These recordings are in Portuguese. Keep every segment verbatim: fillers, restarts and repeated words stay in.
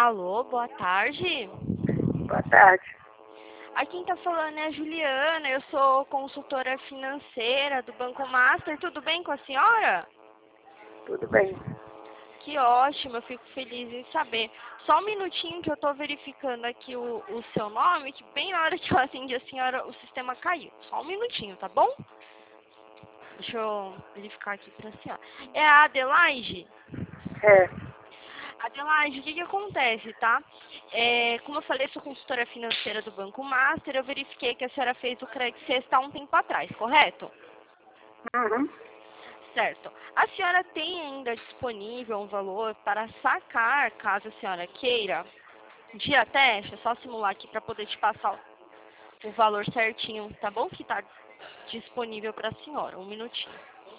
Alô, boa tarde. Boa tarde. Aqui quem tá falando é a Juliana, eu sou consultora financeira do Banco Master. Tudo bem com a senhora? Tudo bem. Que ótimo, eu fico feliz em saber. Só um minutinho que eu tô verificando aqui o, o seu nome, que bem na hora que eu atendi a senhora, o sistema caiu. Só um minutinho, tá bom? Deixa eu verificar aqui pra senhora. É a Adelaide? É. Adelaide, o que que acontece, tá? É, como eu falei, sou consultora financeira do Banco Master, eu verifiquei que a senhora fez o crédito sexta há um tempo atrás, correto? Uhum. Certo. A senhora tem ainda disponível um valor para sacar, caso a senhora queira? Dia até, deixa eu só simular aqui para poder te passar o, o valor certinho, tá bom? Que está disponível para a senhora. Um minutinho.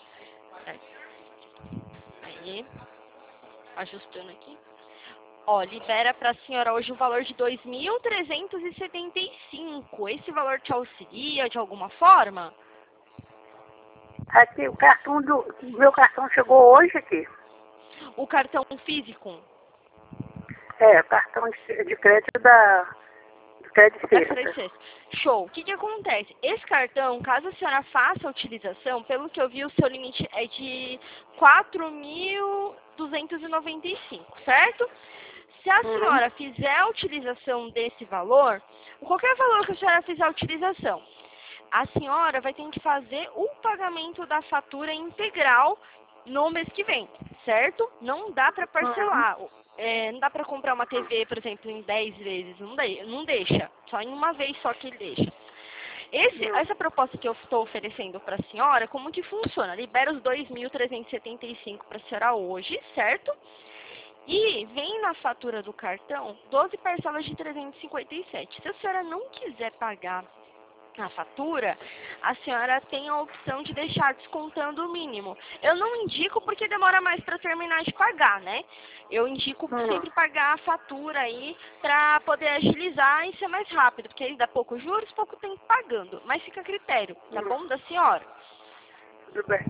Aí, ajustando aqui. Ó, libera para a senhora hoje um valor de dois mil trezentos e setenta e cinco. Esse valor te auxilia de alguma forma? Aqui, o cartão do... Meu cartão chegou hoje aqui. O cartão físico? É, o cartão de de crédito da... de crédito Da sexta. Credit Suisse. Show. O que que acontece? Esse cartão, caso a senhora faça a utilização, pelo que eu vi, o seu limite é de quatro mil duzentos e noventa e cinco, certo? Se a Uhum. senhora fizer a utilização desse valor, qualquer valor que a senhora fizer a utilização, a senhora vai ter que fazer o pagamento da fatura integral no mês que vem, certo? Não dá para Uhum. parcelar. É, não dá para comprar uma T V, por exemplo, em dez vezes. Não, de, não deixa. Só em uma vez só que ele deixa. Esse, Uhum. essa proposta que eu estou oferecendo para a senhora, como que funciona? Libera os dois mil trezentos e setenta e cinco para a senhora hoje, certo? E vem na fatura do cartão doze parcelas de trezentos e cinquenta e sete. Se a senhora não quiser pagar a fatura, a senhora tem a opção de deixar descontando o mínimo. Eu não indico porque demora mais para terminar de pagar, né? Eu indico Uhum. sempre pagar a fatura aí para poder agilizar e ser mais rápido, porque aí dá pouco juros, pouco tempo pagando. Mas fica a critério, tá Uhum. bom, da senhora? Tudo bem.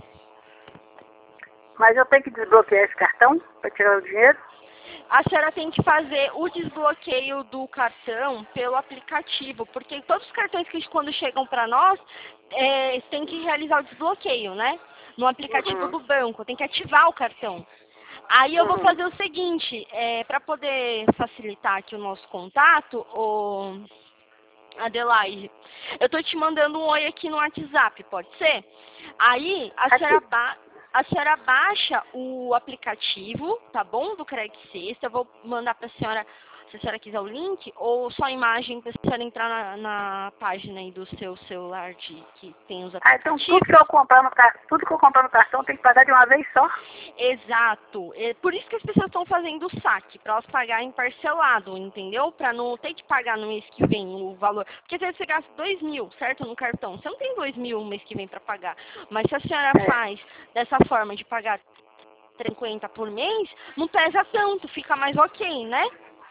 Mas eu tenho que desbloquear esse cartão para tirar o dinheiro? A senhora tem que fazer o desbloqueio do cartão pelo aplicativo, porque todos os cartões que quando chegam para nós, é, tem que realizar o desbloqueio, né? No aplicativo Uhum. do banco, tem que ativar o cartão. Aí eu vou Uhum. fazer o seguinte, é, para poder facilitar aqui o nosso contato, o Adelaide, eu tô te mandando um oi aqui no WhatsApp, pode ser? Aí a senhora, Aqui. ba a senhora baixa o aplicativo, tá bom? Do Credit Sexta. Eu vou mandar pra senhora, se a senhora quiser o link, ou só a imagem pra senhora entrar na, na página aí do seu celular de, que tem os Ah, então tudo que aplicativos. eu comprar no cartão, tudo que eu comprar no cartão tem que pagar de uma vez só? Exato. É por isso que as pessoas estão fazendo o saque, para elas pagarem parcelado, entendeu? Para não ter que pagar no mês que vem o valor. Porque às vezes você gasta dois mil, certo? No cartão. Você não tem dois mil no mês que vem para pagar. Mas se a senhora É. faz dessa forma de pagar cinquenta por mês, não pesa tanto, fica mais ok, né?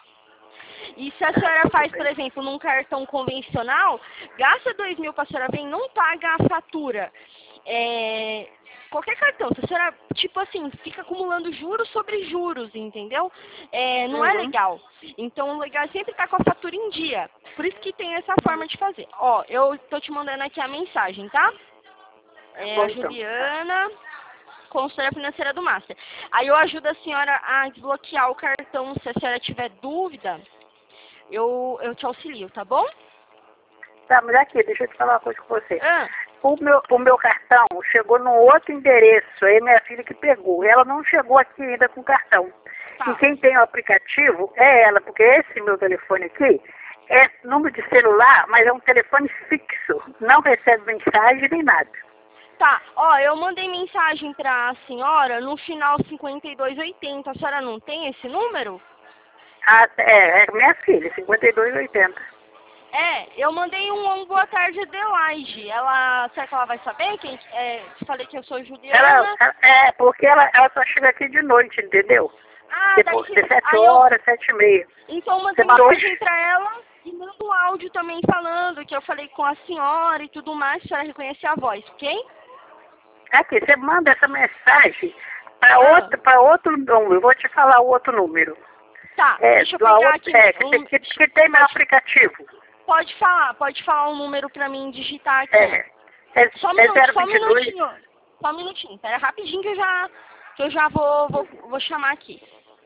E se a Tá, senhora tudo faz, por bem. exemplo, num cartão convencional, gasta dois mil para a senhora vir, não paga a fatura. É, qualquer cartão, se a senhora, tipo assim, fica acumulando juros sobre juros, entendeu? É, não é Uhum. legal. Então, o legal é sempre estar com a fatura em dia. Por isso que tem essa forma de fazer. Ó, eu tô te mandando aqui a mensagem, tá? Tá É bom a então. Tá. Juliana, consultora financeira do Master. Aí eu ajudo a senhora a desbloquear o cartão, se a senhora tiver dúvida. Eu, eu te auxilio, tá bom? Tá, mas aqui, deixa eu te falar uma coisa com você. Ah, O meu, o meu cartão chegou num outro endereço, aí minha filha que pegou. Ela não chegou aqui ainda com o cartão. E tá. quem tem o aplicativo é ela, porque esse meu telefone aqui é número de celular, mas é um telefone fixo. Não recebe mensagem nem nada. Tá, ó, eu mandei mensagem pra senhora no final cinquenta e dois oitenta. A senhora não tem esse número? Ah, é, é minha filha, cinquenta e dois oitenta. É, eu mandei um, um boa tarde Adelaide. Ela, será que ela vai saber? Quem, é, falei que eu sou Ela, Juliana. ela- é, porque ela, ela só chega aqui de noite, entendeu? Ah, daí Depois que, de sete aí eu, horas, sete e meia. então eu Você mandei mandou mensagem hoje? pra ela e mando um áudio também falando que eu falei com a senhora e tudo mais, a senhora reconhecer a voz, ok? Aqui, você manda essa mensagem para Ah, outro, para outro número. Eu vou te falar o outro número. Tá, É, deixa eu do pegar outro- aqui. é, que, um- que, que tem meu aplicativo. Pode falar, pode falar um número pra mim digitar aqui. É, é, Só um é minuto, só um zero vinte e dois. minutinho. Só um minutinho. Pera rapidinho que eu já, que eu já vou, vou, vou chamar aqui.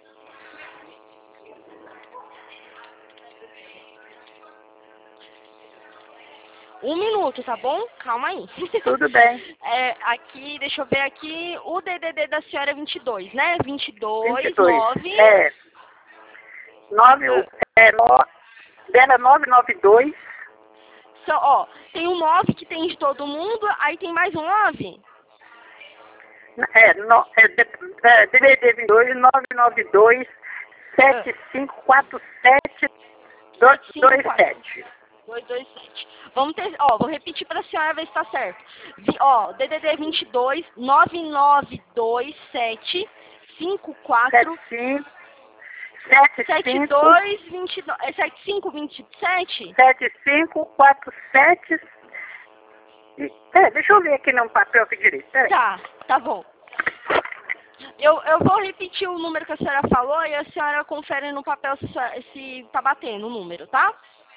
Um minuto, tá bom? Calma aí. Tudo bem. É, aqui, deixa eu ver aqui, o D D D da senhora é vinte e dois, né? vinte e dois, vinte e dois. nove... É. nove, é, no, dela nove nove dois. So, ó, tem um nove que tem de todo mundo, aí tem mais um nove. É, no, é, D D D vinte e dois, nove nove dois, sete cinco quatro sete, dois dois sete. dois dois sete. Vamos ter, ó, vou repetir pra senhora ver se tá certo. Vi, ó, D D D vinte e dois, nove nove dois sete cinco quatro sete dois vinte e dois. É sete cinco vinte e sete? sete cinco quatro sete. É, deixa eu ver aqui no papel aqui direito. É. Tá, tá bom. Eu, eu vou repetir o número que a senhora falou e a senhora confere no papel se, se tá batendo o número, tá?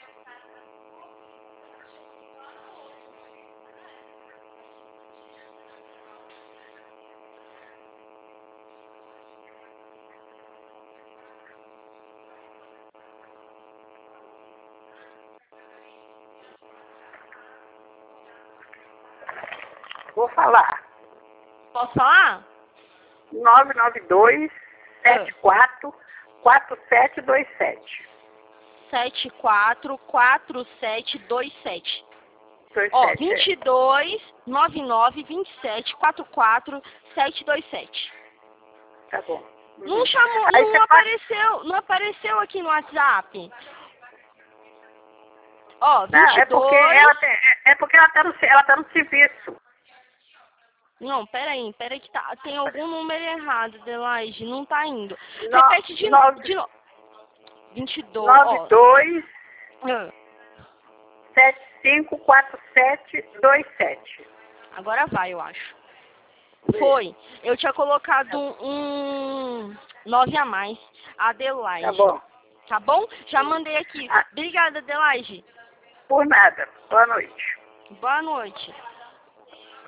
Vou falar. Posso falar? nove nove dois, sete quatro quatro sete dois sete. sete quatro quatro sete dois sete. dois Ó, sete, vinte e dois, nove nove, vinte e sete, quarenta e quatro, sete dois sete. Tá bom. Não chamou, Aí não você apareceu, não apareceu aqui no WhatsApp. Ó, Não, vinte e é porque dois... ela, tem, é, é porque ela tá no, ela tá no serviço. Não, peraí, peraí que tá, tem algum número errado, Adelaide, não tá indo. No, Repete de novo, de novo. vinte e dois, ó. nove dois, Ah, sete cinco quatro sete dois sete. agora vai, eu acho. Foi. Eu tinha colocado um nove a mais. Adelaide. Tá bom. Tá bom? Já mandei aqui. Ah. Obrigada, Adelaide. Por nada. Boa noite. Boa noite.